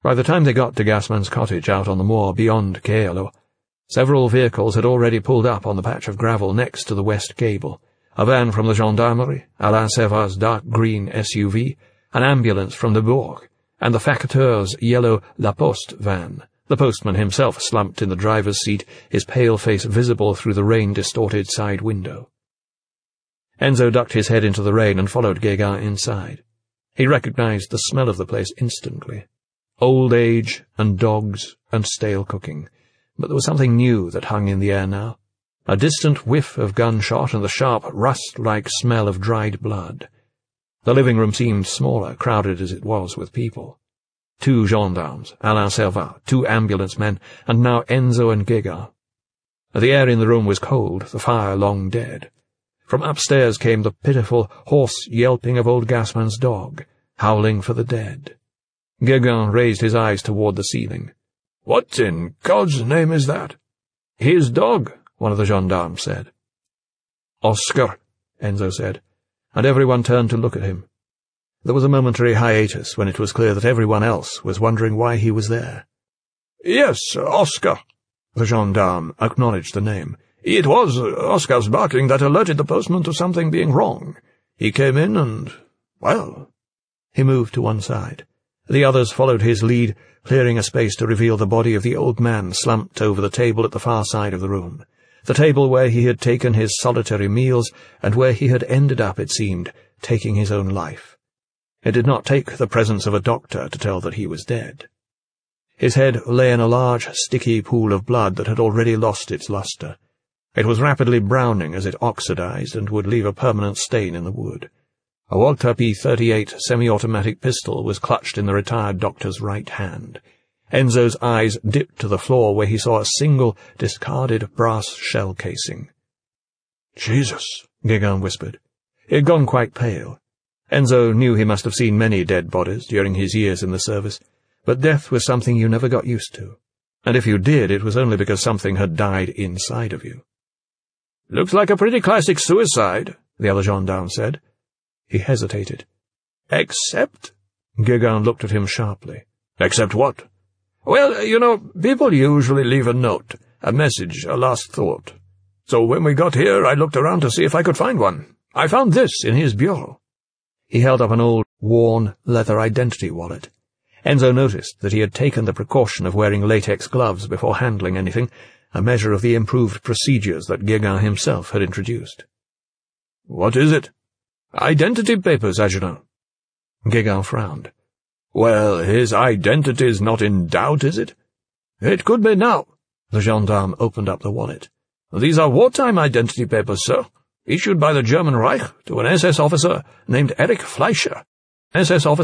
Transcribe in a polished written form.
By the time they got to Gassman's cottage out on the moor beyond Caerlo, several vehicles had already pulled up on the patch of gravel next to the west gable. A van from the gendarmerie, Alain Serva's dark green SUV, an ambulance from the Bourg, and the Facateur's yellow La Poste van, the postman himself slumped in the driver's seat, his pale face visible through the rain-distorted side window. Enzo ducked his head into the rain and followed Guégan inside. He recognized the smell of the place instantly. Old age and dogs and stale cooking, but there was something new that hung in the air now. A distant whiff of gunshot and the sharp, rust-like smell of dried blood. The living room seemed smaller, crowded as it was with people. 2 gendarmes, Alain Servat, 2 ambulance men, and now Enzo and Guégan. The air in the room was cold, the fire long dead. From upstairs came the pitiful, hoarse yelping of old Gassman's dog, howling for the dead. Guégan raised his eyes toward the ceiling. "What in God's name is that?" "His dog," one of the gendarmes said. "Oscar," Enzo said, and everyone turned to look at him. There was a momentary hiatus when it was clear that everyone else was wondering why he was there. "Yes, Oscar," the gendarme acknowledged the name. "It was Oscar's barking that alerted the postman to something being wrong. He came in and, well—" He moved to one side. The others followed his lead, clearing a space to reveal the body of the old man slumped over the table at the far side of the room, the table where he had taken his solitary meals and where he had ended up, it seemed, taking his own life. It did not take the presence of a doctor to tell that he was dead. His head lay in a large, sticky pool of blood that had already lost its luster. It was rapidly browning as it oxidized and would leave a permanent stain in the wood. A Walter P-38 semi-automatic pistol was clutched in the retired doctor's right hand. Enzo's eyes dipped to the floor where he saw a single, discarded brass shell casing. "Jesus," Guégan whispered. He had gone quite pale. Enzo knew he must have seen many dead bodies during his years in the service, but death was something you never got used to, and if you did, it was only because something had died inside of you. "Looks like a pretty classic suicide," the other gendarme said. He hesitated. "Except—" Guégan looked at him sharply. "Except what?" "Well, you know, people usually leave a note, a message, a last thought. So when we got here, I looked around to see if I could find one. I found this in his bureau." He held up an old, worn, leather identity wallet. Enzo noticed that he had taken the precaution of wearing latex gloves before handling anything, a measure of the improved procedures that Guégan himself had introduced. "What is it?" "Identity papers, Adjudant." Guégan frowned. "Well, his identity's not in doubt, is it?" "It could be now." The gendarme opened up the wallet. "These are wartime identity papers, sir, issued by the German Reich to an SS officer named Erich Fleischer. SS officer